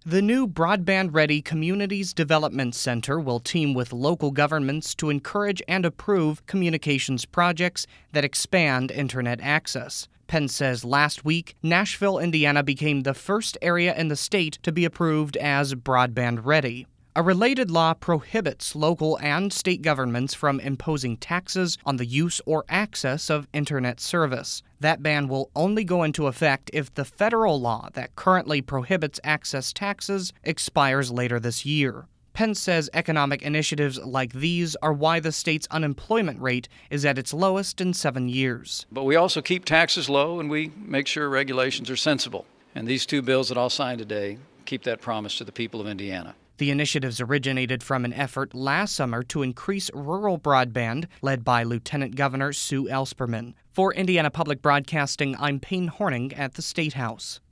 The new Broadband Ready Communities Development Center will team with local governments to encourage and approve communications projects that expand internet access. Penn says last week, Nashville, Indiana became the first area in the state to be approved as broadband ready. A related law prohibits local and state governments from imposing taxes on the use or access of internet service. That ban will only go into effect if the federal law that currently prohibits access taxes expires later this year. Penn says economic initiatives like these are why the state's unemployment rate is at its lowest in 7 years. But we also keep taxes low and we make sure regulations are sensible. And these two bills that I'll sign today keep that promise to the people of Indiana. The initiatives originated from an effort last summer to increase rural broadband, led by Lieutenant Governor Sue Ellspermann. For Indiana Public Broadcasting, I'm Payne Horning at the State House.